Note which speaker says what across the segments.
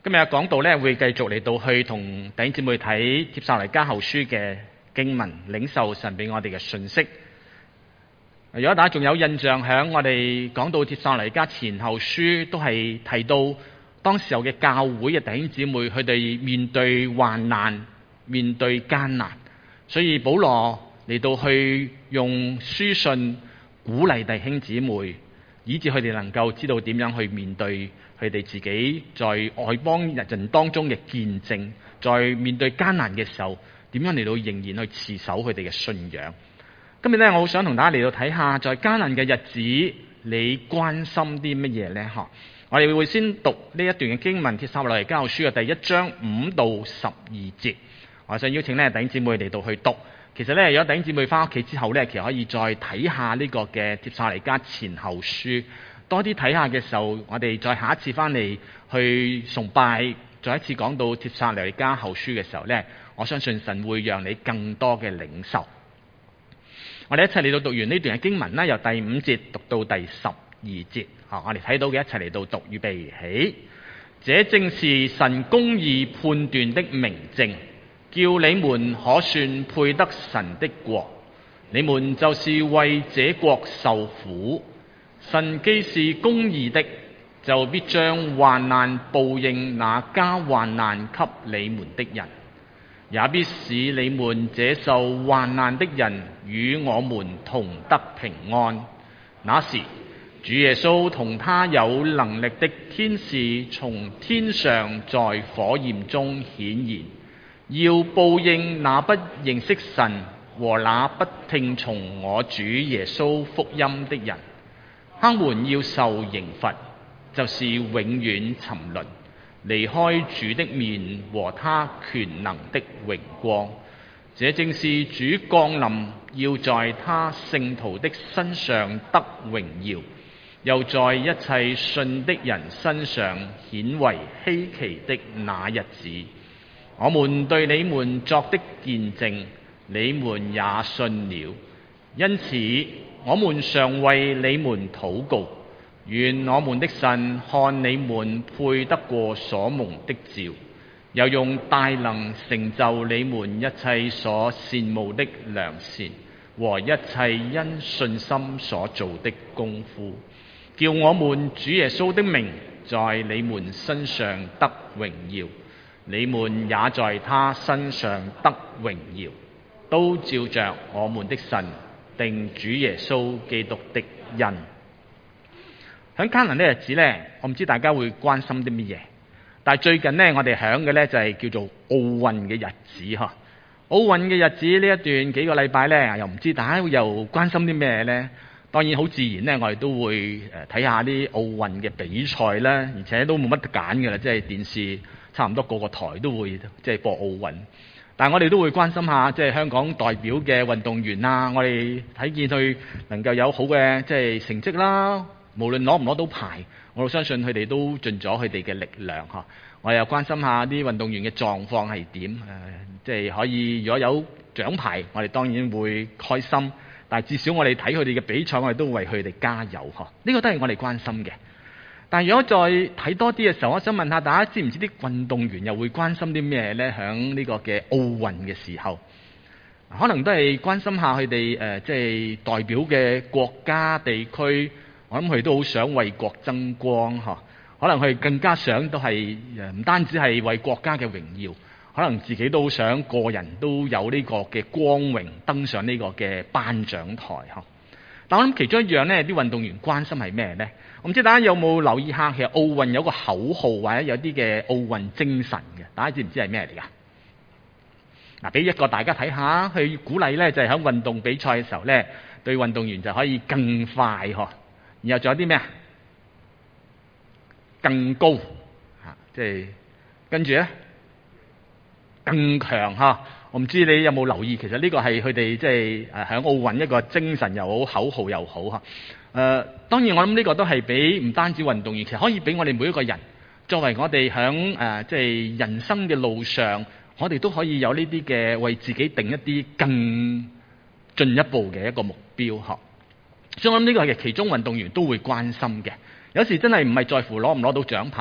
Speaker 1: 今日嘅講道咧，會繼續嚟到去同弟兄姊妹睇帖撒羅尼迦後書嘅經文，領受神俾我哋嘅信息。如果大家仲有印象，響我哋講到帖撒羅尼迦前後書，都係提到當時候嘅教會嘅弟兄姊妹，佢哋面對患難、面對艱難，所以保羅嚟到去用書信鼓勵弟兄姊妹，以致佢哋能夠知道點樣去面對佢哋自己在外邦人當中嘅見證，在面對艱難嘅時候，點樣嚟到仍然去持守佢哋嘅信仰。今日咧，我好想同大家嚟到睇下，在艱難嘅日子，你關心啲乜嘢呢？我哋會先讀呢一段嘅經文，帖撒羅尼迦後書嘅第1章5到12節。我想邀請咧弟兄姊妹嚟到去讀。其實咧，如果弟兄姊妹翻屋企之後咧，其實可以再睇下呢個嘅帖撒羅尼迦前後書，多啲睇下嘅時候，我哋再下一次翻嚟去崇拜，再一次講到帖撒羅尼迦後書嘅時候咧，我相信神會讓你更多嘅領受。我哋一齊嚟到讀完呢段嘅經文啦，由第5節讀到第12節。我哋睇到嘅一齊嚟到讀，預備起。這正是神公義判斷的明證，叫你們可算配得神的國。你們就是為這國受苦。神既是公義的，就必將患難報應那加患難給你們的人，也必使你們這受患難的人與我們同得平安。那時，主耶穌同他有能力的天使從天上在火焰中顯現，要報應那不認識神和那不聽從我主耶穌福音的人。他們要受刑罰，就是永遠沉淪，離開主的面和他權能的榮光。這正是主降臨，要在他聖徒的身上得榮耀，又在一切信的人身上顯為稀奇的那日子。我們對你們作的見證，你們也信了，因此我們常為你們禱告，願我們的神看你們配得過所蒙的召，又用大能成就你們一切所羨慕的良善和一切因信心所做的功夫，叫我們主耶穌的名在你們身上得榮耀，你們也在他身上得榮耀，都照着我們的神定主耶穌基督的恩。喺艱難的日子呢，我唔知大家會關心啲乜嘢，但係最近呢，我哋響嘅呢就係叫做奧運嘅日子嗬。奧運嘅日子呢一段幾個禮拜呢，又唔知大家又關心啲咩呢？當然好自然呢，我哋都會睇下啲奧運嘅比賽啦，而且都冇乜得揀㗎啦，即係電視差唔多個個台都會即係播奧運。但係我哋都會關心下，即係香港代表嘅運動員啊，我哋睇見佢能夠有好嘅即係成績啦，無論攞唔攞到牌，我都相信佢哋都盡咗佢哋嘅力量嚇。我又關心下啲運動員嘅狀況係點，即係可以如果有獎牌，我哋當然會開心。但係至少我哋睇佢哋嘅比賽，我哋都為佢哋加油嚇。呢個都係我哋關心嘅。但係如果再睇多啲嘅時候，我想問下大家知唔知啲運動員又會關心啲咩呢？響呢個嘅奧運嘅時候，可能都係關心下佢哋即係代表嘅國家地區。我諗佢哋都好想為國爭光嗬。可能佢哋更加想都係唔單止係為國家嘅榮耀，可能自己都好想個人都有呢個嘅光榮登上呢個嘅頒獎台嗬。但我諗其中一樣呢，啲運動員關心係咩呢？我唔知大家有冇留意下，其實奧運有個口號或者有啲嘅奧運精神嘅，大家知唔知係咩嚟㗎？嗱，俾一個大家睇下，去鼓勵呢就係喺運動比賽嘅時候呢，對運動員就可以更快嗬。然後仲有啲咩啊？更高嚇，即係跟住呢更強嚇。我唔知你有冇留意，其實呢個係佢哋即係喺奧運一個精神又好，口號又好嚇。當然我諗呢個都係俾唔單止運動員，其實可以俾我哋每一個人，作為我哋響即係人生嘅路上，我哋都可以有呢啲嘅為自己定一啲更進一步嘅一個目標嚇。所以我諗呢個係其中運動員都會關心嘅。有時真係唔係在乎攞唔攞到獎牌，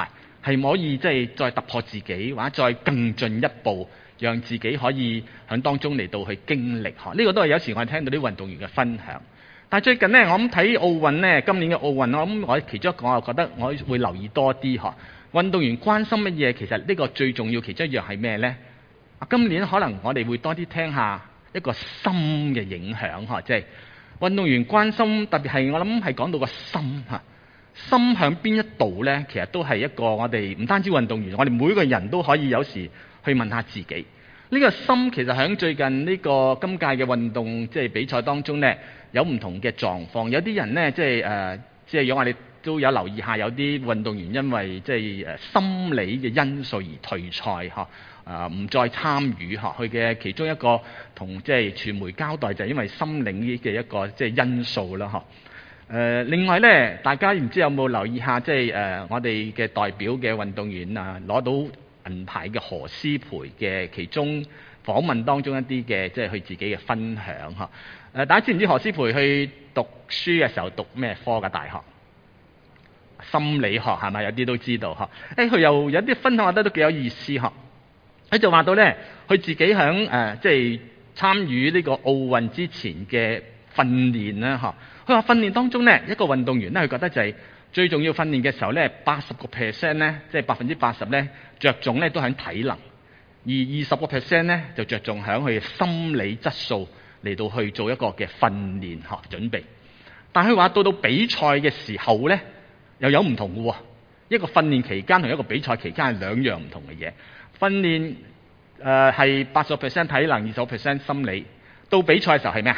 Speaker 1: 係可以即係再突破自己，或者再更進一步，讓自己可以喺當中嚟到去經歷。呢個都係有時我哋聽到啲運動員嘅分享。但係最近呢，我諗睇奧運呢，今年嘅奧運，我諗我其中一個我覺得我會留意多啲運動員關心乜嘢？其實呢個最重要其中一樣係咩呢？今年可能我哋會多啲聽下一個心嘅影響即係運動員關心，特別係我諗係講到個心心響邊一度呢？其實都係一個我哋唔單止運動員，我哋每個人都可以有時去問下自己。呢個心其實喺最近呢個今屆嘅運動即係比賽當中呢，有唔同嘅狀況。有啲人呢，即係如果我哋都有留意下，有啲運動員因為即係心理嘅因素而退賽唔再參與佢嘅其中一個同即係傳媒交代就係因為心理嘅一個即係因素啦另外呢，大家唔知有冇留意下即係我哋嘅代表嘅運動員攞到銀牌嘅何詩蓓嘅其中訪問當中一啲嘅即係佢自己嘅分享大家知唔知何詩蓓去讀書嘅時候讀咩科嘅大學？心理學係咪？有啲都知道佢又有啲分享，我覺得都幾有意思佢就話到呢，佢自己響即係參與呢個奧運之前嘅訓練啦佢話訓練當中呢，一個運動員呢，佢覺得就係最重要訓練嘅時候呢，80% 呢，即係80%呢，着重呢都喺體能，而20% 呢就着重喺佢心理質素嚟到去做一個嘅訓練準備。但佢話到比賽嘅時候呢，又有唔同嘅喎，一個訓練期間同一個比賽期間係兩樣唔同嘅嘢。訓練係80% 體能，20% 心理。到比賽嘅時候係咩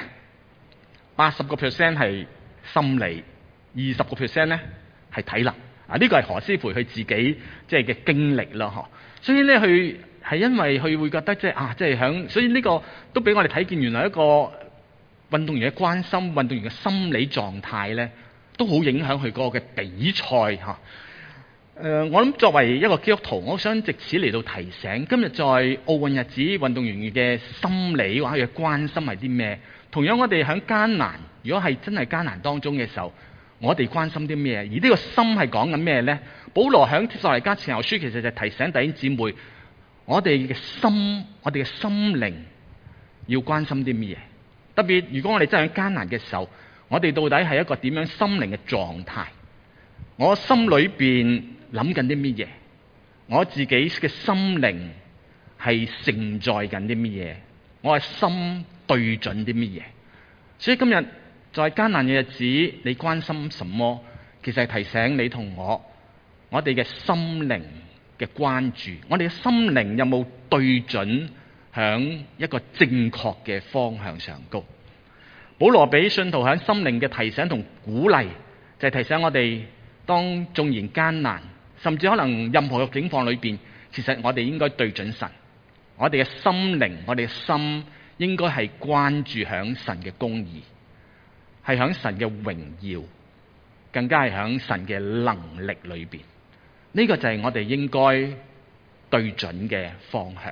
Speaker 1: ？80% 係心理，20% 呢係體能。呢個係何詩蓓佢自己即係嘅經歷啦所以呢，佢係因為佢會覺得即係響，所以呢個都俾我哋睇見原來一個運動員嘅關心，運動員嘅心理狀態呢，都好影響佢嗰個嘅比賽我諗作為一個基督徒，我想藉此嚟到提醒，今日在奧運日子，運動員嘅心理或者嘅關心係啲咩？同樣我哋喺艱難，如果係真係艱難當中嘅時候，我哋關心啲咩？而呢個心係講緊咩呢？保羅喺帖撒羅尼迦前後書其實就提醒弟兄姊妹，我哋嘅心，我哋嘅心靈要關心啲咩嘢？特別如果我哋真係喺艱難嘅時候，我哋到底係一個點樣心靈嘅狀態？我心裏邊諗緊啲乜嘢？我自己嘅心靈係承載緊啲乜嘢？我係心對準啲乜嘢？所以今日在艱難嘅日子，你關心什麼？其實係提醒你同我哋嘅心靈嘅關注，我哋嘅心靈有冇對準響一個正確嘅方向上高？保羅俾信徒響心靈嘅提醒同鼓勵，就係提醒我哋當縱然艱難，甚至可能任何嘅境況裏邊，其實我哋應該對準神，我哋嘅心靈，我哋嘅心應該係關注響神嘅公義，係響神嘅榮耀，更加係響神嘅能力裏邊。呢個就係我哋應該對準嘅方向。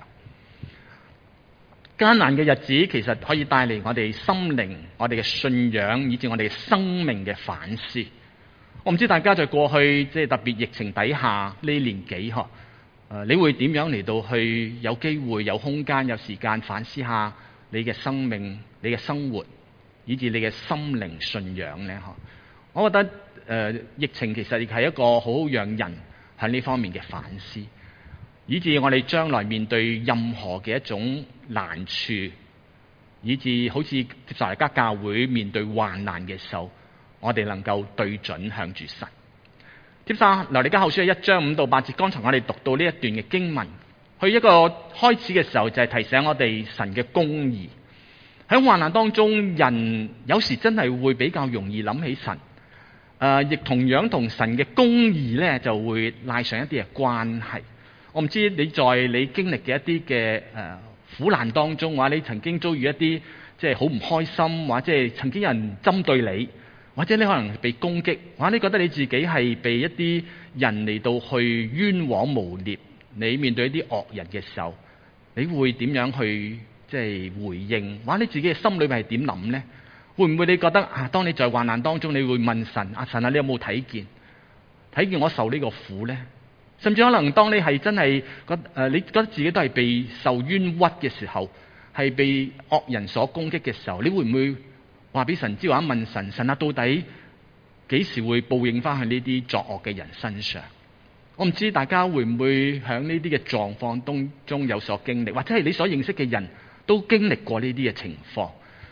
Speaker 1: 艱難嘅日子其實可以帶嚟我哋心靈、我哋嘅信仰，以至我哋生命嘅反思。我唔知大家在過去即係特別疫情底下呢年幾你會點樣嚟到去有機會、有空間、有時間反思下你嘅生命、你嘅生活，以至你嘅心靈信仰呢？我覺得疫情其實亦係一個好讓人喺呢方面嘅反思，以至我哋將來面對任何嘅一種難處，以至好似帖撒羅尼迦教會面對患難嘅時候，我哋能夠對準向住神。帖撒羅尼迦後書1章5到8節，剛才我哋讀到呢一段嘅經文，佢一個開始嘅時候就係提醒我哋神嘅公義。喺患難當中，人有時真係會比較容易諗起神，亦同樣同神嘅公義呢就會拉上一啲嘅關係。我唔知你在你經歷嘅一啲嘅苦難當中，或者你曾經遭遇一啲即係好唔開心，或者係曾經有人針對你，或者你可能被攻擊，或者你覺得你自己係被一啲人嚟到去冤枉誣衊，你面對一啲惡人嘅時候，你會點樣去即係回應？或者你自己嘅心裏面係點諗呢？會唔會你覺得當你在患難當中，你會問神：神啊，你有冇睇見我受呢個苦呢？ 甚至可能當你係真係你覺得自己都係被受冤屈嘅時候，係被惡人所攻擊嘅時候，你會唔會話俾神知，或者問神，神啊，到底幾時會報應翻去呢啲作惡嘅人身上？我唔知大家會唔會喺呢啲嘅狀況當中有所經歷，或者係你所認識嘅人都經歷過呢啲嘅情況。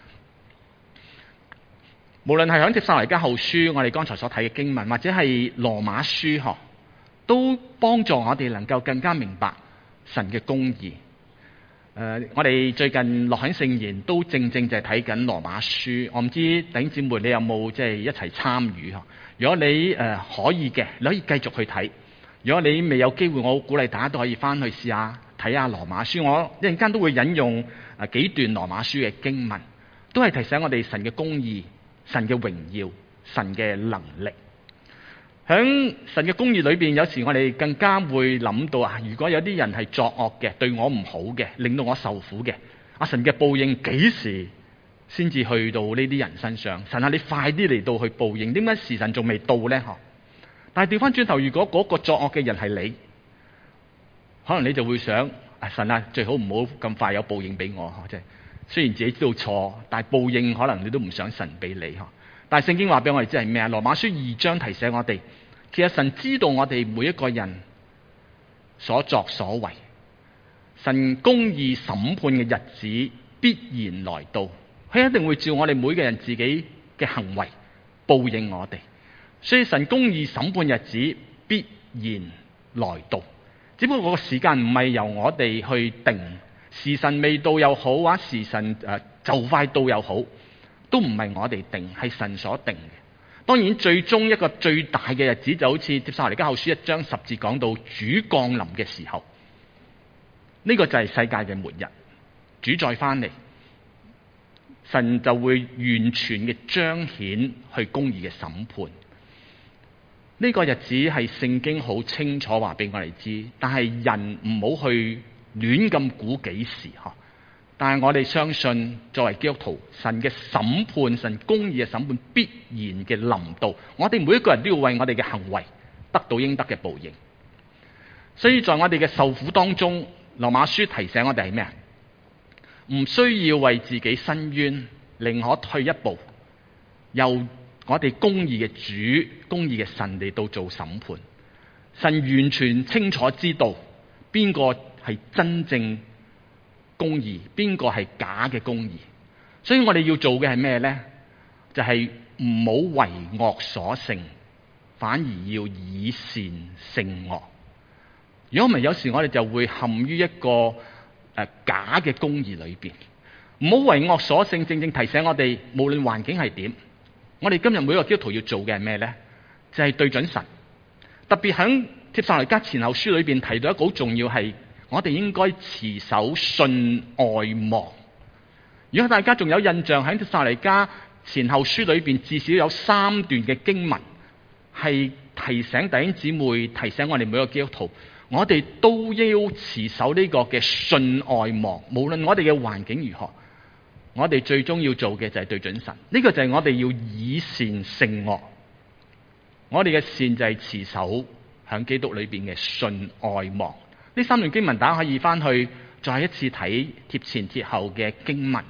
Speaker 1: 無論係喺帖撒羅尼迦後書，我哋剛才所睇嘅經文，或者係羅馬書，都幫助我哋能夠更加明白神嘅公義。我哋最近樂享聖言都正就係睇緊羅馬書，我唔知弟兄姊妹你有冇即係一齊參與？如果你可以嘅，你可以繼續去睇；如果你未有機會，我鼓勵大家都可以翻去試下睇下羅馬書。我一陣間都會引用幾段羅馬書嘅經文，都係提醒我哋神嘅公義、神嘅榮耀、神嘅能力。喺神嘅公義裏邊，有時我哋更加會諗到如果有啲人係作惡嘅，對我唔好嘅，令到我受苦嘅，神嘅報應幾時先至去到呢啲人身上？神啊，你快啲嚟到去報應，點解時辰仲未到呢？但係調翻轉頭，如果嗰個作惡嘅人係你，可能你就會想，神啊，最好唔好咁快有報應俾我。即係雖然自己知道錯，但係報應可能你都唔想神俾你。但係聖經話俾我哋知係咩啊？羅馬書2章提醒我哋，其實神知道我哋每一個人所作所為，神公義審判嘅日子必然來到，佢一定會照我哋每個人自己嘅行為報應我哋。所以神公義審判日子必然來到，只不過個時間唔係由我哋去定，時辰未到又好，或者時辰就快到又好，都唔係我哋定，係神所定嘅。當然最終一個最大嘅日子，就好似帖撒羅尼迦後書1章10節講到主降臨嘅時候，呢個就係世界嘅末日，主再翻嚟，神就會完全嘅彰顯去公義嘅審判。呢個日子係聖經好清楚話俾我哋知，但係人唔好去亂咁估幾時。但係我哋相信，作為基督徒，神嘅審判、神公義嘅審判必然嘅臨到，我哋每一個人都要為我哋嘅行為得到應得嘅報應。所以在我哋嘅受苦當中，羅馬書提醒我哋係咩？唔需要為自己申冤，寧可退一步，由我哋公義嘅主、公義嘅神嚟到做審判。神完全清楚知道邊個係真正公義，邊個係假嘅公義。所以我哋要做嘅係咩呢？就係唔好為惡所勝，反而要以善勝惡。如果唔係，有時我哋就會陷於一個假嘅公義裏邊。唔好為惡所勝，正正提醒我哋，無論環境係點，我哋今日每個基督徒要做嘅係咩呢？就係對準神。特別喺帖撒羅尼迦前後書裏邊提到一個好重要，係我哋應該持守信愛望。如果大家仲有印象，喺帖撒羅尼迦前後書裏邊至少有3段嘅經文係提醒弟兄姊妹，提醒我哋每個基督徒，我哋都要持守呢個嘅信愛望。無論我哋嘅環境如何，我哋最終要做嘅就係對準神。呢個就係我哋要以善勝惡。我哋嘅善就係持守喺基督裏邊嘅信愛望。呢3段經文大家可以翻去再一次睇貼前貼後嘅經文。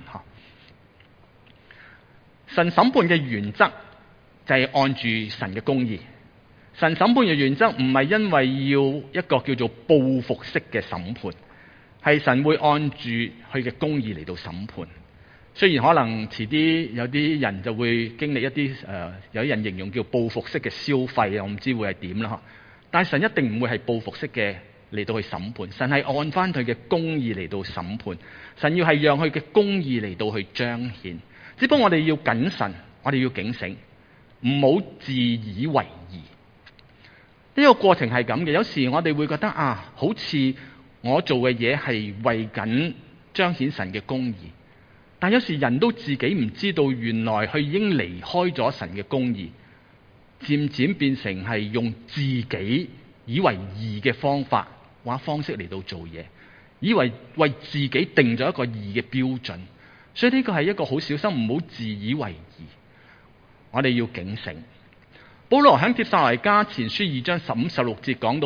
Speaker 1: 神審判嘅原則就係按住神嘅公義。神審判嘅原則唔係因為要一個叫做報復式嘅審判，係神會按住佢嘅公義嚟到審判。雖然可能遲啲有啲人就會經歷一啲有啲人形容叫報復式嘅消費，我唔知會係點啦。但係神一定唔會係報復式嘅嚟到去審判，神係按翻佢嘅公義嚟到審判。神要係讓佢嘅公義嚟到去彰顯。只不過我哋要謹慎，我哋要警醒，唔好自以為義。呢個過程係咁嘅，有時我哋會覺得好似我做嘅嘢係為緊彰顯神嘅公義，但有時人都自己唔知道，原來佢已經離開咗神嘅公義，漸漸變成係用自己以為義嘅方法或方式嚟到做嘢，以為自己定咗一個義嘅標準。所以呢個係一個好小心，唔好自以為義。我哋要警醒。保羅喺帖撒羅尼迦前書2章15、16節講到，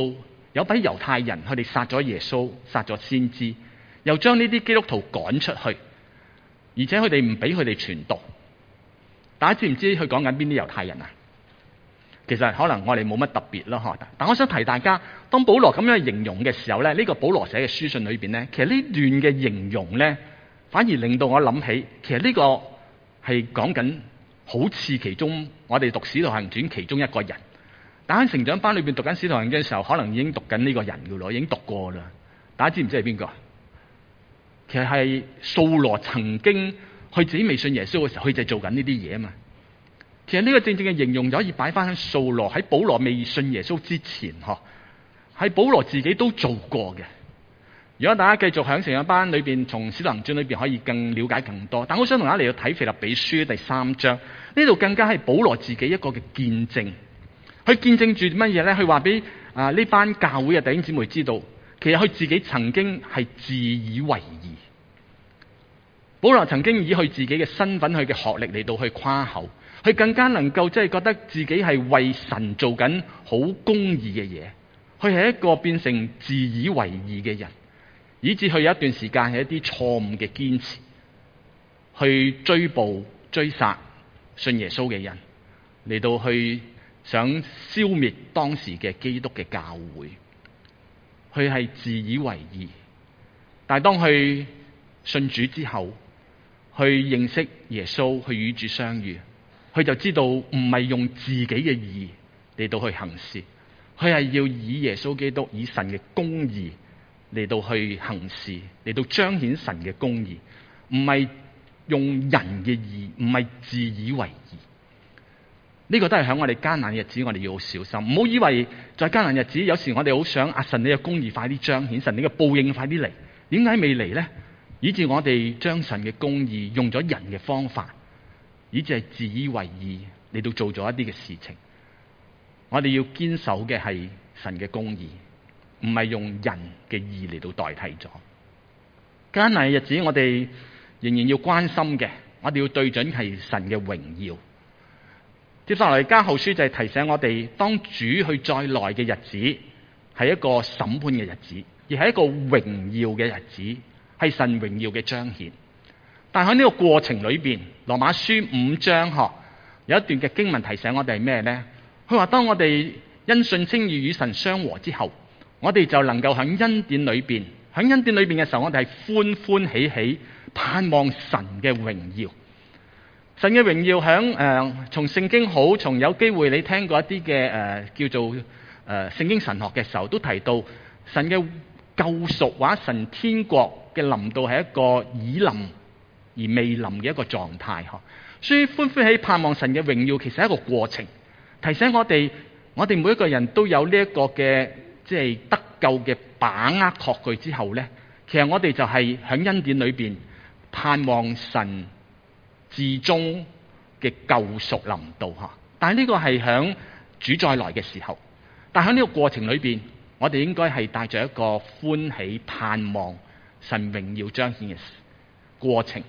Speaker 1: 有批猶太人佢哋殺咗耶穌，殺咗先知，又將呢啲基督徒趕出去，而且佢哋唔俾佢哋傳道。大家知唔知佢講緊邊啲猶太人啊？其實可能我哋冇乜特別咯，但我想提大家，當保羅咁樣形容嘅時候咧，呢個保羅寫嘅書信裏邊咧，其實呢段嘅形容咧，反而令到我諗起，其實呢個係講緊好似其中我哋讀《使徒行傳》其中一個人。但喺成長班裏邊讀緊《使徒行傳》嘅時候，可能已經讀緊呢個人噶咯，已經讀過啦。大家知唔知係邊個？其實係掃羅曾經佢自己未信耶穌嘅時候，佢就做緊呢啲嘢啊嘛。其實呢個正正嘅形容就可以擺翻喺掃羅喺保羅未信耶穌之前，係保羅自己都做過嘅。如果大家繼續喺成長班裏邊，從《使徒行傳》裏邊可以更了解更多。但我想同大家嚟到睇腓立比書第3章，呢度更加係保羅自己一個嘅見證。佢見證住乜嘢咧？佢話俾呢班教會嘅弟兄姊妹知道，其實佢自己曾經係自以為義。保羅曾經以佢自己嘅身份、佢嘅學歷嚟到去誇口，佢更加能夠即係覺得自己係為神做緊好公義嘅嘢。佢係一個變成自以為義嘅人，以至佢有一段時間係一啲錯誤嘅堅持，去追捕追殺信耶穌嘅人，嚟到去想消滅當時嘅基督嘅教會。佢係自以為義，但係當佢信主之後，去認識耶穌，去與主相遇，佢就知道唔係用自己嘅義嚟到去行事，佢係要以耶穌基督以神嘅公義嚟到去行事，嚟到彰顯神嘅公義，唔係用人嘅義，唔係自以為義。呢個都係喺我哋艱難嘅日子，我哋要好小心，唔好以為在艱難日子，有時我哋好想神你嘅公義快啲彰顯，神你嘅報應快啲嚟，點解未嚟呢？以致我哋將神嘅公義用咗人嘅方法，以致係自以為義嚟到做咗一啲嘅事情。我哋要堅守嘅係神嘅公義，唔係用人嘅義嚟到代替咗。艱難嘅日子，我哋仍然要關心嘅，我哋要對準係神嘅榮耀。接下來加後書就係提醒我哋，當主去再來嘅日子係一個審判嘅日子，而係一個榮耀嘅日子，係神榮耀嘅彰顯。但喺呢個過程裏邊，羅馬書5章有一段嘅經文提醒我哋係咩呢？佢話當我哋因信稱義與神相和之後，我哋就能夠喺恩典裏邊，喺恩典裏邊嘅時候，我哋係歡歡喜喜盼望神嘅榮耀。神嘅榮耀響從聖經好，從有機會你聽過一啲嘅叫做聖經神學嘅時候，都提到神嘅救贖或者神天國嘅臨到係一個已臨而未臨嘅一個狀態。所以歡歡喜盼望神嘅榮耀，其實係一個過程，提醒我哋每一個人都有呢一個嘅即係得救嘅把握確據之後呢，其實我哋就係喺恩典裏邊盼望神至終嘅救贖臨到。但係呢個係響主再來嘅時候，但喺呢個過程裏邊，我哋應該係帶着一個歡喜盼望神榮耀彰顯嘅過程。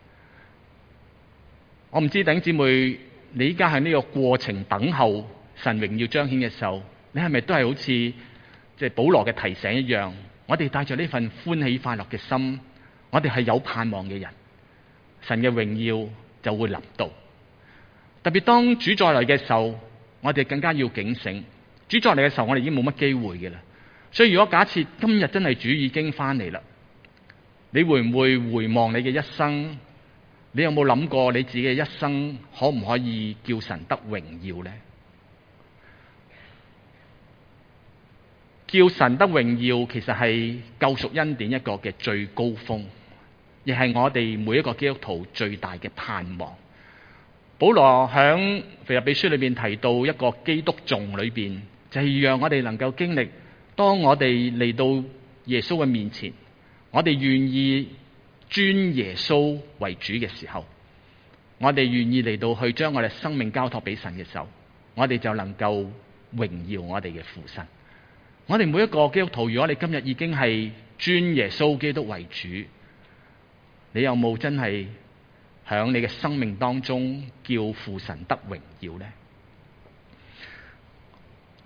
Speaker 1: 我唔知弟兄姊妹，你依家喺呢個過程等候神榮耀彰顯嘅時候，你係咪都係好似即係保羅嘅提醒一樣，我哋帶着呢份歡喜快樂嘅心，我哋係有盼望嘅人，神嘅榮耀就會臨到。特別當主再來嘅時候，我哋更加要警醒。主再來嘅時候，我哋已經冇乜機會嘅啦。所以如果假設今日真係主已經翻嚟啦，你會唔會回望你嘅一生？你有冇諗過你自己嘅一生可唔可以叫神得榮耀呢？叫神得榮耀，其實係救贖恩典一個嘅最高峰，亦係我哋每一個基督徒最大嘅盼望。保羅響腓立比書裏邊提到一個基督頌裏邊，就係讓我哋能夠經歷，當我哋嚟到耶穌嘅面前，我哋願意尊耶穌為主嘅時候，我哋願意嚟到去將我哋生命交託俾神嘅時候，我哋就能夠榮耀我哋嘅父神。我哋每一個基督徒，如果你今日已經係尊耶穌基督為主，你有冇真係響你嘅生命當中叫父神得榮耀呢？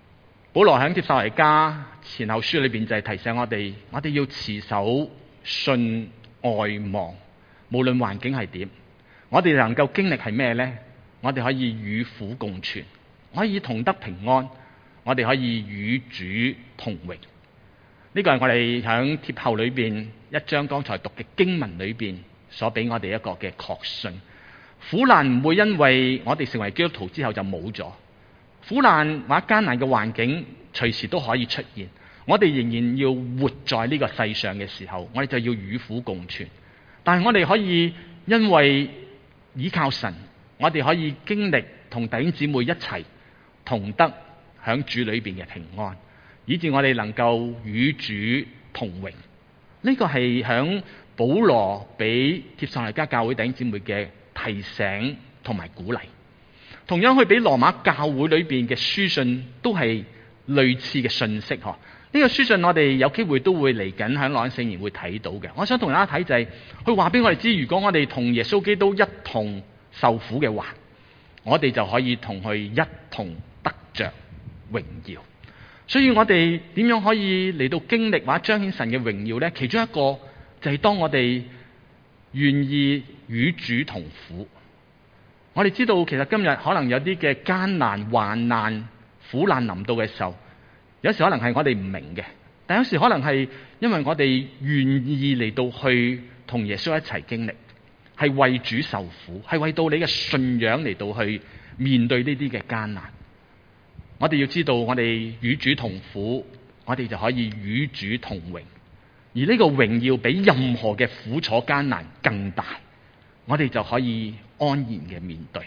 Speaker 1: 保羅喺帖撒羅尼迦前後書裏邊就係提醒我哋要持守信愛望，無論環境係點，我哋能夠經歷係咩呢？我哋可以與苦共存，可以同得平安，我哋可以與主同榮。呢個係我哋喺帖後裏邊一章剛才讀嘅經文裏邊所俾我哋一個嘅確信。苦難唔會因為我哋成為基督徒之後就冇咗，苦難或者艱難嘅環境隨時都可以出現。我哋仍然要活在呢個世上嘅時候，我哋就要與苦共存。但係我哋可以因為倚靠神，我哋可以經歷同弟兄姊妹一齊同得響主裏邊嘅平安，以致我哋能夠與主同榮。呢個係響保羅俾帖撒羅尼迦教會弟兄姊妹嘅提醒同埋鼓勵。同樣去俾羅馬教會裏邊嘅書信都係類似嘅信息。呢個書信我哋有機會都會嚟緊喺朗聖言會睇到嘅。我想同大家睇就係佢話俾我哋知，如果我哋同耶穌基督一同受苦嘅話，我哋就可以同佢一同得着榮耀。所以我哋點樣可以嚟到經歷或者彰顯神嘅榮耀呢？其中一個就係當我哋願意與主同苦。我哋知道其實今日可能有啲嘅艱難、患難、苦難臨到嘅時候，有時可能係我哋唔明嘅，但有時可能係因為我哋願意嚟到去同耶穌一齊經歷，係為主受苦，係為到你嘅信仰嚟到去面對呢啲嘅艱難。我哋要知道，我哋與主同苦，我哋就可以與主同榮，而呢個榮耀比任何嘅苦楚艱難更大，我哋就可以安然嘅面對。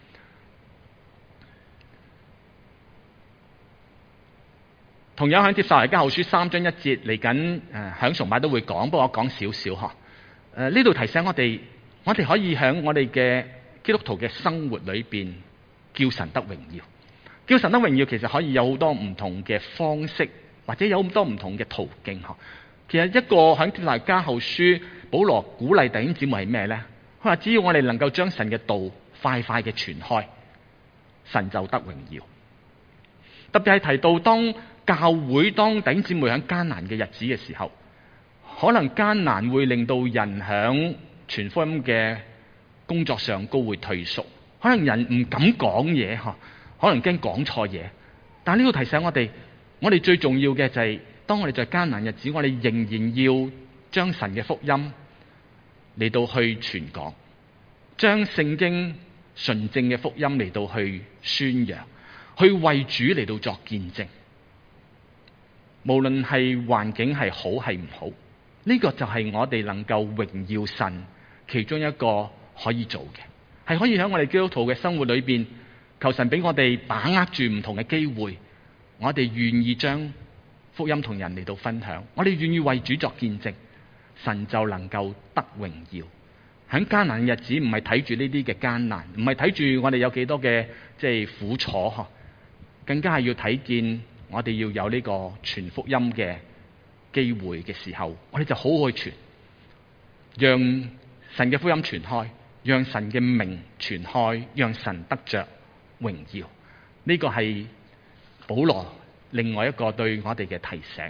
Speaker 1: 同樣喺帖撒羅尼迦後書3章1節嚟緊，響崇拜都會講，不過我講少少嗬。呢度提醒我哋可以喺我哋嘅基督徒嘅生活裏邊叫神得榮耀。叫神得榮耀其實可以有好多唔同嘅方式，或者有好多唔同嘅途徑嗬。其實一個喺帖撒羅尼迦後書，保羅鼓勵弟兄姊妹係咩呢？佢話只要我哋能夠將神嘅道快快嘅傳開，神就得榮耀。特別係提到當教會、當弟兄姊妹喺艱難嘅日子嘅時候，可能艱難會令到人喺傳福音嘅工作上高會退縮，可能人唔敢講嘢嗬，可能驚講錯嘢。但係呢度提醒我哋最重要嘅就係，當我哋在艱難日子，我哋仍然要將神嘅福音嚟到去傳講，將聖經純正嘅福音嚟到去宣揚，去為主嚟到作見證。無論係環境係好係唔好，呢個就係我哋能夠榮耀神其中一個可以做嘅，係可以喺我哋基督徒嘅生活裏邊，求神俾我哋把握住唔同嘅機會，我哋願意將福音同人嚟到分享，我哋願意為主作見證，神就能夠得榮耀。喺艱難嘅日子，唔係睇住呢啲嘅艱難，唔係睇住我哋有幾多嘅苦楚，更加係要睇見我哋要有呢個傳福音嘅機會嘅時候，我哋就好好去傳，讓神嘅福音傳開，讓神嘅名傳開，讓神得着榮耀。呢個係保羅另外一個對我哋嘅提醒。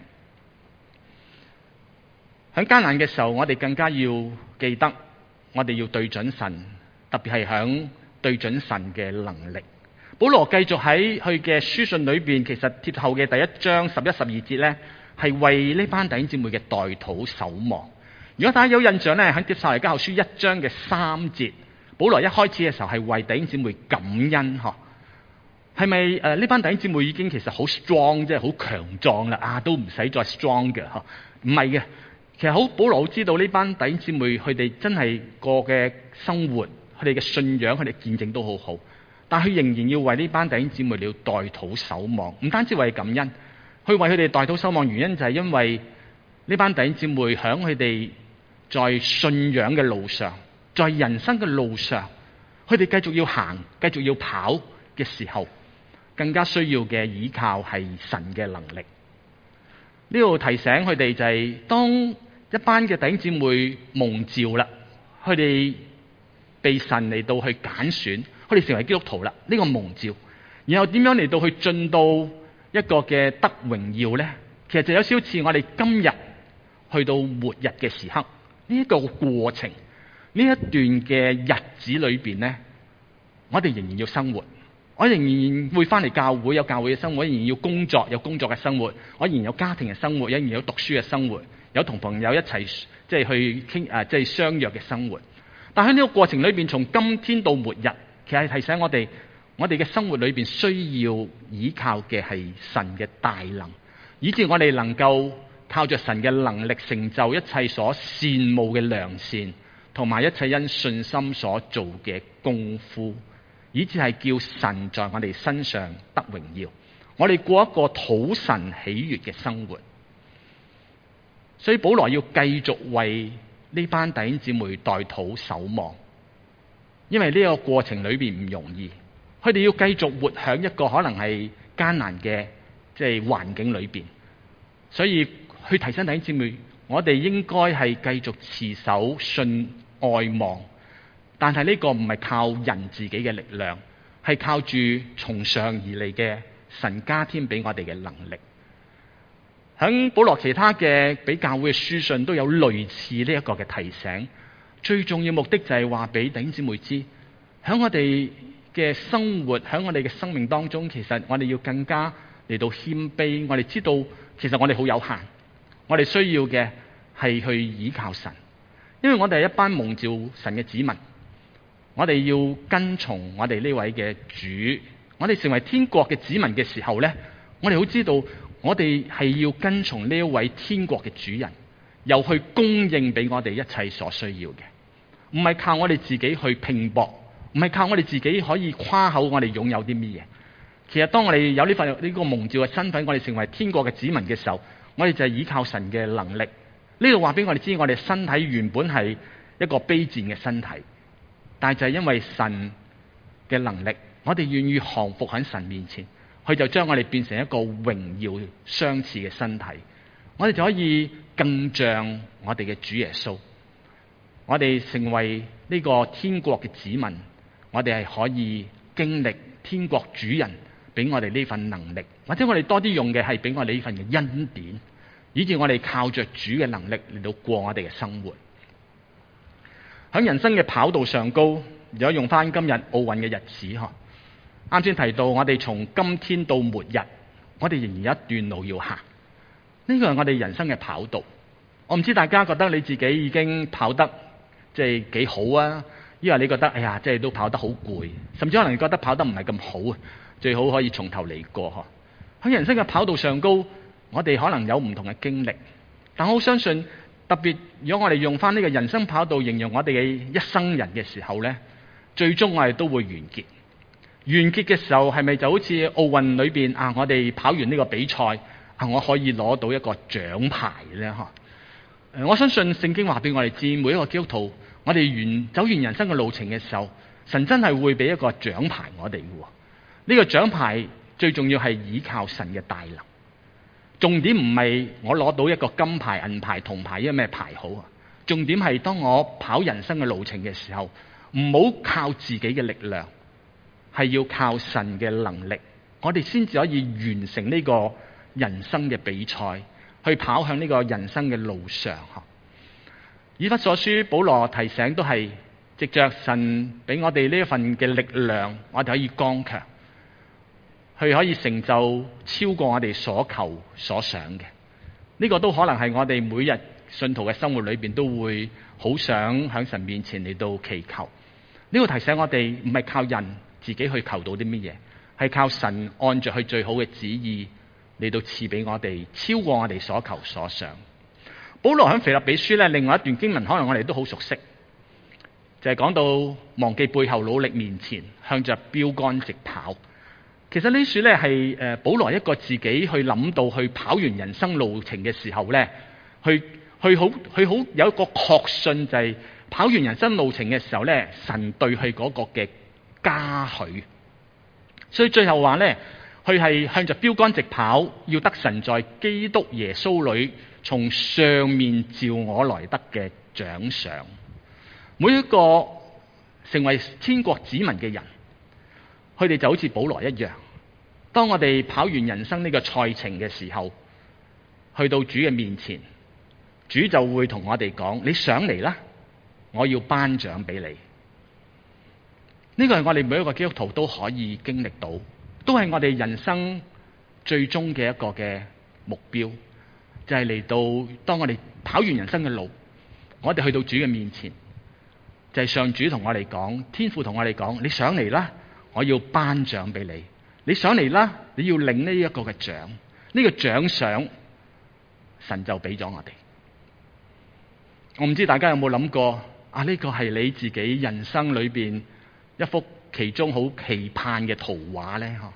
Speaker 1: 喺艱難嘅時候，我哋更加要記得，我哋要對準神，特別係響對準神嘅能力。保羅繼續喺佢嘅書信裏邊，其實帖後嘅第1章11、12節呢，係為呢班弟兄姊妹嘅代禱守望。如果大家有印象呢，喺帖撒羅尼迦後書1章嘅3節，保羅一開始嘅時候係為弟兄姊妹感恩嗬。係咪呢班弟兄姊妹已經其實好 strong， 即係好強壯啦？都唔使再 strong 嘅嗬？唔係嘅，其實保羅好知道呢班弟兄姊妹佢哋真係過嘅生活，佢哋嘅信仰，佢哋見證都好好。但佢仍然要為呢班弟兄姊妹要代禱守望，唔單止為感恩，去為佢哋代禱守望，原因就係因為呢班弟兄姊妹響佢哋在信仰嘅路上，在人生嘅路上，佢哋繼續要行，繼續要跑嘅時候，更加需要嘅依靠係神嘅能力。呢度提醒佢哋就係，當一班嘅弟兄姊妹蒙召啦，佢哋被神嚟到去揀選，佢哋成為基督徒啦，呢個蒙召，然後點樣嚟到去進到一個嘅得榮耀呢，其實就有少少似我哋今日去到末日嘅時刻呢一個過程，呢一段嘅日子裏邊呢，我哋仍然要生活，我仍然會翻嚟教會，有教會嘅生活，我仍然要工作，有工作嘅生活，我仍然有家庭嘅生活，仍然有讀書嘅生活，有同朋友一齊即係去傾即係相約嘅生活。但喺呢個過程裏邊，從今天到末日，其實係提醒我哋嘅生活裏邊需要依靠嘅係神嘅大能，以致我哋能夠靠着神嘅能力成就一切所羨慕嘅良善，同埋一切因信心所做嘅功夫，以致係叫神在我哋身上得榮耀。我哋過一個討神喜悅嘅生活。所以保羅要繼續為呢班弟兄姊妹代禱守望，因為呢個過程裏邊唔容易，佢哋要繼續活喺一個可能係艱難嘅即係環境裏邊，所以去提醒弟兄姊妹，我哋應該係繼續持守信愛望，但係呢個唔係靠人自己嘅力量，係靠住從上而嚟嘅神加添俾我哋嘅能力。喺保羅其他嘅俾教會嘅書信都有類似呢一個嘅提醒，最重要目的就係話俾弟兄姊妹知，喺我哋嘅生活，喺我哋嘅生命當中，其實我哋要更加嚟到謙卑。我哋知道其實我哋好有限，我哋需要嘅係去倚靠神，因為我哋係一班蒙召神嘅子民，我哋要跟從我哋呢位嘅主。我哋成為天國嘅子民嘅時候呢，我哋好知道我哋係要跟從呢一位天國嘅主人，又去供應俾我哋一切所需要嘅，唔係靠我哋自己去拼搏，唔係靠我哋自己可以誇口我哋擁有啲乜嘢。其實當我哋有呢個蒙召嘅身份，我哋成為天國嘅子民嘅時候，我哋就係依靠神嘅能力。呢度話俾我哋知，我哋身體原本係一個卑賤嘅身體，但係就係因為神嘅能力，我哋願意降服喺神面前，佢就將我哋變成一個榮耀相似嘅身體，我哋就可以更像我哋嘅主耶穌。我哋成為呢個天國嘅子民，我哋係可以經歷天國主人俾我哋呢份能力，或者我哋多啲用嘅係俾我哋呢份嘅恩典，以致我哋靠着主嘅能力嚟到過我哋嘅生活。喺人生嘅跑道上高，如果用翻今日奧運嘅日子嗬，啱先提到我哋從今天到末日，我哋仍然有一段路要行。呢個係我哋人生嘅跑道。我唔知大家覺得你自己已經跑得即係幾好啊，因為你覺得哎呀，即係都跑得好攰，甚至可能覺得跑得唔係咁好啊，最好可以從頭嚟過嗬。喺人生嘅跑道上高，我哋可能有唔同嘅經歷，但我好相信，特別如果我哋用翻呢個人生跑道形容我哋嘅一生人嘅時候呢，最終我哋都會完結。完結嘅時候係咪就好似奧運裏邊啊？我哋跑完呢個比賽啊，我可以攞到一個獎牌呢？我相信聖經話俾我哋知，每一個基督徒，我哋走完人生嘅路程嘅時候，神真係會俾一個獎牌我哋嘅。呢個獎牌最重要係依靠神嘅大能。重點唔係我攞到一個金牌、銀牌、銅牌，因為咩牌好啊？重點係當我跑人生嘅路程嘅時候，唔好靠自己嘅力量，係要靠神嘅能力，我哋先至可以完成呢個人生嘅比賽，去跑向呢個人生嘅路上。以弗所書保羅提醒都係藉着神俾我哋呢一份嘅力量，我哋可以剛強，佢可以成就超過我哋所求所想嘅。呢個都可能係我哋每日信徒嘅生活裏邊都會好想喺神面前嚟到祈求。呢個提醒我哋唔係靠人自己去求到啲乜嘢，係靠神按着佢最好嘅旨意嚟到賜俾我哋，超過我哋所求所想。保羅喺腓立比書咧，另外一段經文可能我哋都好熟悉，就係講到忘記背後，努力面前，向着標杆直跑。其實呢書咧係保羅一個自己去諗到去跑完人生路程嘅時候咧，佢好有一個確信，就係跑完人生路程嘅時候咧，神對佢嗰個嘅嘉許。所以最後話咧，佢係向着標杆直跑，要得神在基督耶穌裏從上面召我來得嘅獎賞。每一個成為天國子民嘅人，佢哋就好似保羅一樣， 當我哋跑完人生呢個賽程嘅時候，去到主嘅面前，主就會同我哋講：你上嚟啦，我要頒獎俾你。呢個係我哋每一個基督徒都可以經歷到，都係我哋人生最終嘅一個嘅目標，就係嚟到當我哋跑完人生嘅路，我哋去到主嘅面前，就係上主同我哋講，天父同我哋講：你上嚟啦，我要頒獎俾你。你上嚟啦，你要領呢一個嘅獎，呢個獎賞神就俾咗我哋。我唔知大家有冇諗過啊？呢個係你自己人生裏邊一幅其中好期盼嘅圖畫咧？嗬，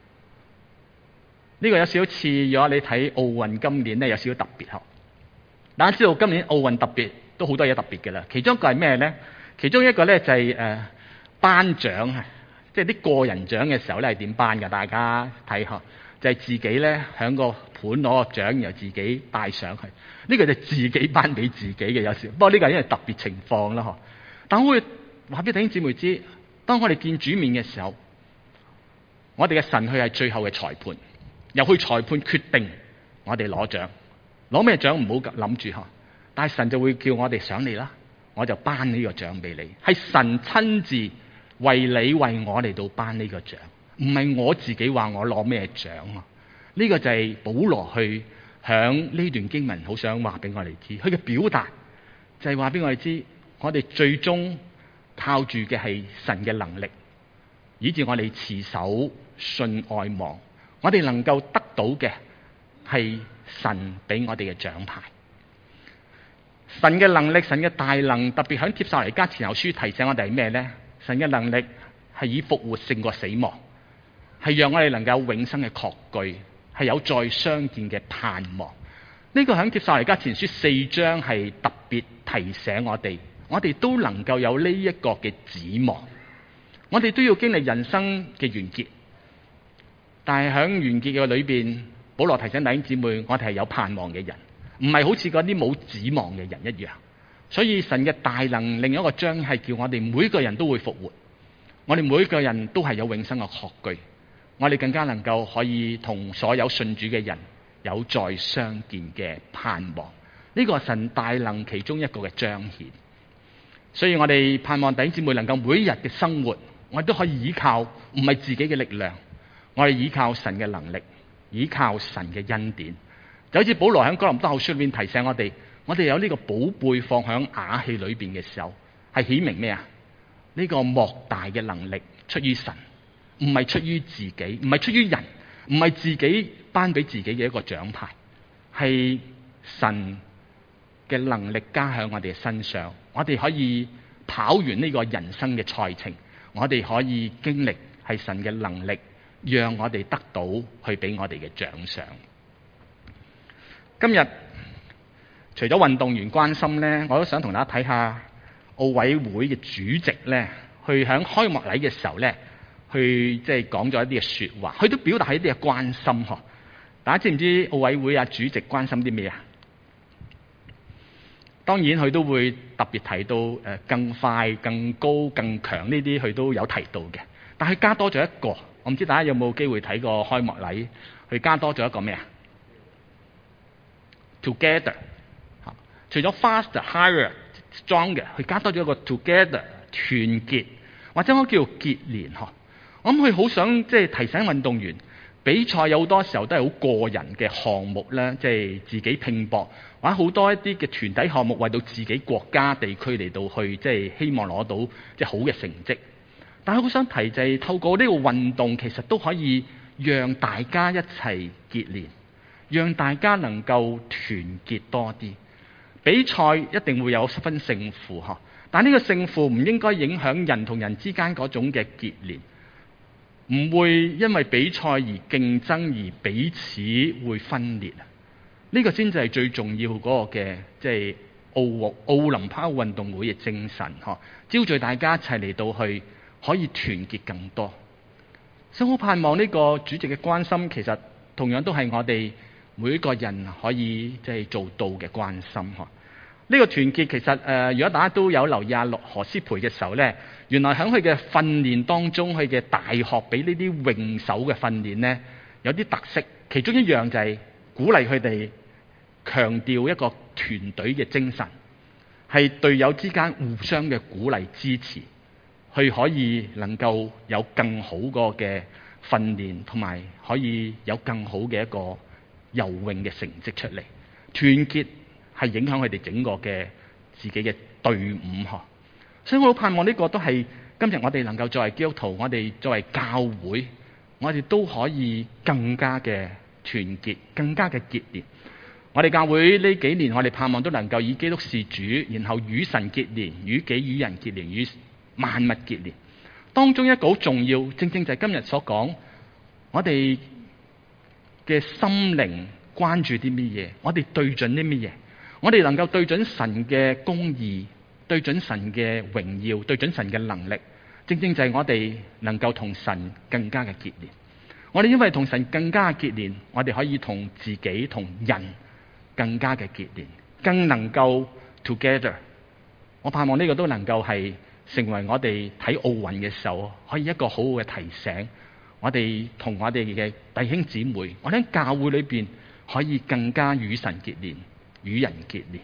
Speaker 1: 呢個有少少似，如果你睇奧運今年咧，有少少特別嗬。大家知道今年奧運特別都好多嘢特別嘅啦，其中一個係咩咧？其中一個咧就係頒獎啊！即係啲個人獎嘅時候咧係點頒㗎？大家睇下，就係自己咧響個盤攞個獎，然後自己帶上去。呢個就自己頒俾自己嘅有時。不過呢個係因為特別情況啦，嗬。但我會話俾弟兄姊妹知，當我哋見主面嘅時候，我哋嘅神佢係最後嘅裁判，由佢裁判決定我哋攞獎，攞咩獎唔好諗住嗬。但係神就會叫我哋上嚟啦，我就頒呢個獎俾你，係神親自為你為我嚟到頒呢個獎，唔係我自己話我攞咩獎啊！呢個就係保羅去響呢段經文好想話俾我哋知，佢嘅表達就係話俾我哋知，我哋最終靠住嘅係神嘅能力，以致我哋持守信愛望，我哋能夠得到嘅係神俾我哋嘅獎牌。神嘅能力，神嘅大能，特別響帖撒羅尼迦前後書提醒我哋係咩呢？神嘅能力係以復活勝過死亡，係讓我哋能夠有永生嘅確據，係有再相見嘅盼望。呢個響帖撒羅尼迦前書4章係特別提醒我哋都能夠有呢一個嘅指望。我哋都要經歷人生嘅完結，但係響完結嘅裏邊，保羅提醒弟兄姊妹，我哋係有盼望嘅人，唔係好似嗰啲冇指望嘅人一樣。所以神嘅大能另一個章係叫我哋每個人都會復活，我哋每個人都係有永生嘅確據，我哋更加能夠可以同所有信主嘅人有再相見嘅盼望。呢個係神大能其中一個嘅彰顯。所以我哋盼望弟兄姊妹能夠每一日嘅生活，我哋都可以依靠唔係自己嘅力量，我哋依靠神嘅能力，依靠神嘅恩典。就好似保羅喺哥林多後書裏面提醒我哋有呢個寶貝放喺瓦器裏邊嘅時候，係顯明咩啊？呢個莫大嘅能力出於神，唔係出於自己，唔係出於人，唔係自己頒俾自己嘅一個獎牌，係神嘅能力加喺我哋身上，我哋可以跑完呢個人生嘅賽程，我哋可以經歷係神嘅能力，讓我哋得到去俾我哋嘅獎賞。今日除咗運動員關心呢，我都想同大家睇下奧委會嘅主席呢，去響開幕禮嘅時候呢，去即係講咗一啲嘅說話，佢都表達一啲嘅關心嗬。大家知唔知奧委會主席關心啲咩啊？當然佢都會特別提到更快、更高、更強呢啲，佢都有提到嘅。但係加多咗一個，我唔知大家有冇機會睇過開幕禮，佢加多咗一個咩啊？Together， 除咗 faster、higher、stronger， 佢加多咗一個 together， 團結，或者我叫做結連嗬。我諗佢好想即係提醒運動員，比賽有好多時候都係好個人嘅項目啦，即係自己拼搏，或者好多一啲嘅團體項目，為到自己國家地區嚟到去即係希望攞到即係好嘅成績。但係好想提就係透過呢個運動，其實都可以讓大家一齊結連，讓大家能夠團結多啲。比賽一定會有分勝負嗬，但呢個勝負唔應該影響人同人之間嗰種嘅結連，唔會因為比賽而競爭而彼此會分裂。呢個先至係最重要嗰個嘅即係奧林匹克運動會嘅精神嗬，召聚大家一齊嚟到去可以團結更多。所以我盼望呢個主席嘅關心，其實同樣都係我哋每一個人可以即係做到嘅關心嗬。 呢個團結其實如果大家都有留意阿何詩蓓嘅時候呢，原來喺佢嘅訓練當中，佢嘅大學俾呢啲泳手嘅訓練呢，有啲特色。其中一樣就係鼓勵佢哋強調一個團隊嘅精神，係隊友之間互相嘅鼓勵支持，去可以能夠有更好個嘅訓練，同埋可以有更好嘅一個游泳嘅成績出嚟。團結係影響佢哋整個嘅自己嘅隊伍呵。所以我好盼望呢個都係今日我哋能夠作為基督徒，我哋作為教會，我哋都可以更加嘅團結，更加嘅結連。我哋教會呢幾年，我哋盼望都能夠以基督是主，然後與神結連，與己與人結連，與萬物結連。當中一個好重要，正正就係今日所講，我哋嘅心靈關注啲乜嘢，我哋對準啲乜嘢，我哋能夠對準神嘅公義，對準神嘅榮耀，對準神嘅能力，正正就係我哋能夠同神更加嘅結連。我哋因為同神更加嘅結連，我哋可以同自己同人更加嘅結連，更能夠 together。 我盼望呢個都能夠係成為我哋睇奧運嘅時候可以一個好好嘅提醒，我哋同我哋嘅弟兄姊妹，我哋喺教會裏邊可以更加與神結連，與人結連。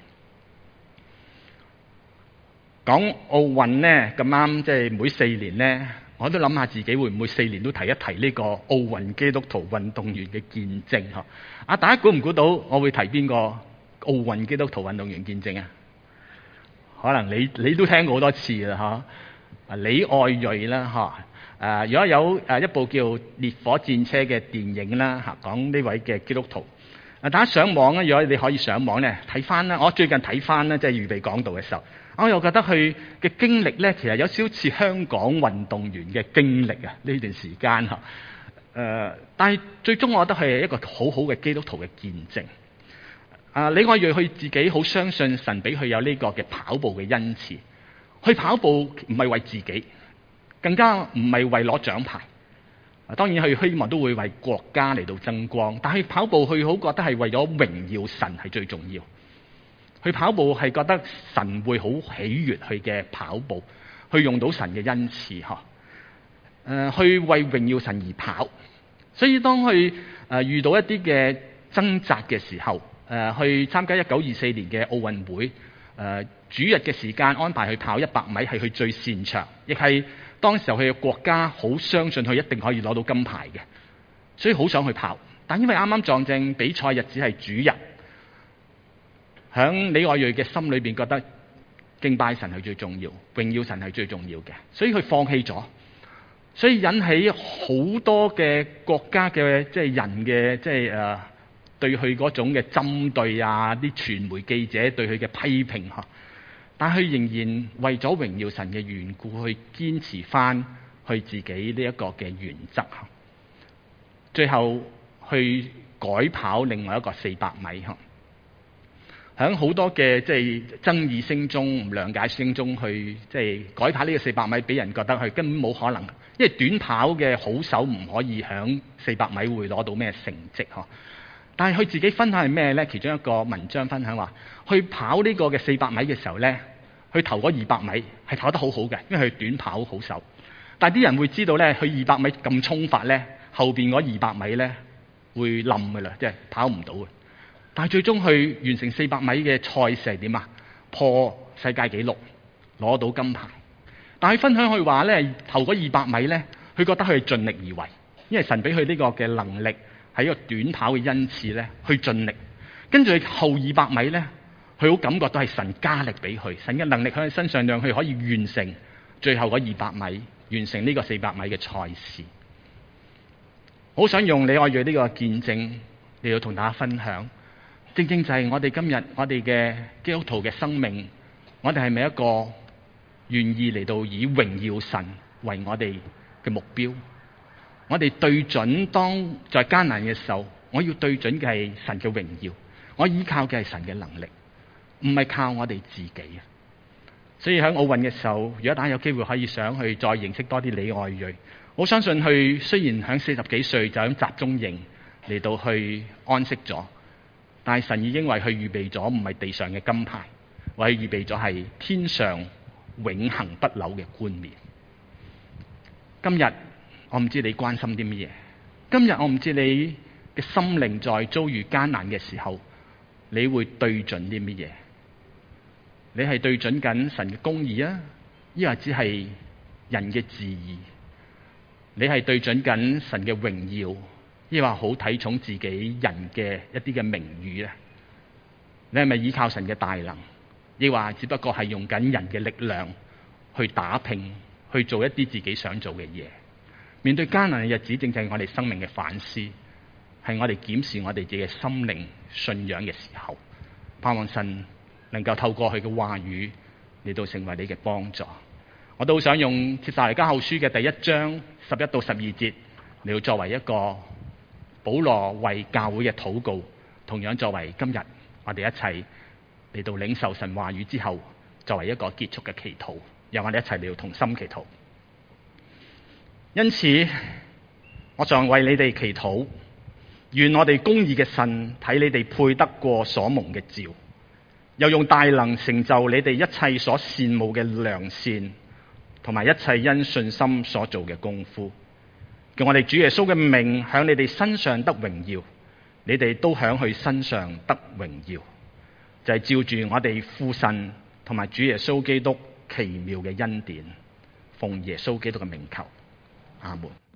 Speaker 1: 講奧運呢，咁啱即係每4年呢，我都諗下自己會唔會4年都提一提呢個奧運基督徒運動員嘅見證嗬。大家估唔估到我會提邊個奧運基督徒運動員見證啊？可能你都聽過好多次啦嗬。李愛銳啦嗬。如果有一部叫《烈火戰車》嘅電影啦嚇，講呢位嘅基督徒。大家上網咧，如果你可以上網咧睇翻啦。我最近睇翻咧，即係預備講道嘅時候，我又覺得佢嘅經歷咧，其實有少少似香港運動員嘅經歷啊！呢段時間嚇，但係最終我覺得佢係一個好好嘅基督徒嘅見證。李愛銳佢自己好相信神俾佢有呢個嘅跑步嘅恩賜。佢跑步唔係為自己，更加唔係為攞獎牌。當然佢希望都會為國家嚟到爭光，但係跑步佢好覺得係為咗榮耀神係最重要。佢跑步係覺得神會好喜悅佢嘅跑步，去用到神嘅恩賜去為榮耀神而跑。所以當佢遇到一啲嘅掙扎嘅時候，去參加1924年嘅奧運會，主日嘅時間安排去跑100米係佢最擅長，亦係當時候佢嘅國家好相信佢一定可以攞到金牌嘅，所以好想去跑。但因為啱啱撞正比賽日子係主日，響李愛銳嘅心裏邊覺得敬拜神係最重要，榮耀神係最重要嘅，所以佢放棄咗，所以引起好多嘅國家嘅即係人嘅即係對佢嗰種嘅針對啊，啲傳媒記者對佢嘅批評嚇。但佢仍然為咗榮耀神嘅緣故，去堅持翻佢自己呢一個嘅原則。最後去改跑另外一個400米。喺好多嘅即係爭議聲中、唔諒解聲中，去即係改跑呢個400米，俾人覺得佢根本冇可能，因為短跑嘅好手唔可以喺400米會攞到咩成績。但係佢自己分享係咩呢？其中一個文章分享話，去跑呢個嘅400米嘅時候呢，佢頭嗰200米係跑得好好嘅，因為佢短跑好手。但係啲人會知道呢，佢200米咁衝法呢，後邊嗰200米呢會冧㗎啦，即係跑唔到嘅。但係最終去完成400米嘅賽事係點啊？破世界紀錄，攞到金牌。但係分享佢話呢，頭嗰200米呢，佢覺得佢係盡力而為，因為神俾佢呢個嘅能力。喺一個短跑嘅恩賜咧，去盡力。跟住後200米咧，佢好感覺到係神加力俾佢，神嘅能力喺佢身上，讓佢可以完成最後嗰200米，完成呢個400米嘅賽事。好想用李愛銳呢個見證嚟到同大家分享，正正就係我哋今日我哋嘅基督徒嘅生命，我哋係咪一個願意嚟到以榮耀神為我哋嘅目標？我哋對準當在艱難嘅時候，我要對準嘅係神嘅榮耀，我依靠嘅係神嘅能力，唔係靠我哋自己。所以喺奧運嘅時候，如果大家有機會可以想去再認識多啲李愛銳，我相信佢雖然喺40幾歲就喺集中營嚟到去安息咗，但係神已經為佢預備咗唔係地上嘅金牌， 為佢預備咗係天上永恆不朽嘅冠冕。今日我唔知你關心啲乜嘢，今日我唔知你嘅心靈在遭遇艱難嘅時候，你會對準啲乜嘢？你係對準緊神嘅公義啊，抑或只係人嘅自義？你係對準緊神嘅榮耀，抑或好睇重自己人嘅一啲嘅名譽咧？你係咪依靠神嘅大能，抑或只不過係用緊人嘅力量去打拼，去做一啲自己想做嘅嘢？面對艱難嘅日子，正係我哋生命嘅反思，係我哋檢視我哋自己嘅心靈信仰嘅時候。盼望神能夠透過佢嘅話語嚟到成為你嘅幫助。我都好想用帖撒羅尼迦後書嘅第1章11到12節嚟到作為一個保羅為教會嘅禱告，同樣作為今日我哋一齊嚟到領受神話語之後，作為一個結束嘅祈禱。讓我哋一齊嚟到同心祈禱。因此，我想為你哋祈禱，願我哋公義嘅神睇你哋配得過所蒙嘅召，又用大能成就你哋一切所羨慕嘅良善，同埋一切因信心所做嘅功夫，叫我哋主耶穌嘅名響你哋身上得榮耀，你哋都響佢身上得榮耀，就係照住我哋父神同埋主耶穌基督奇妙嘅恩典，奉耶穌基督嘅名求，阿門。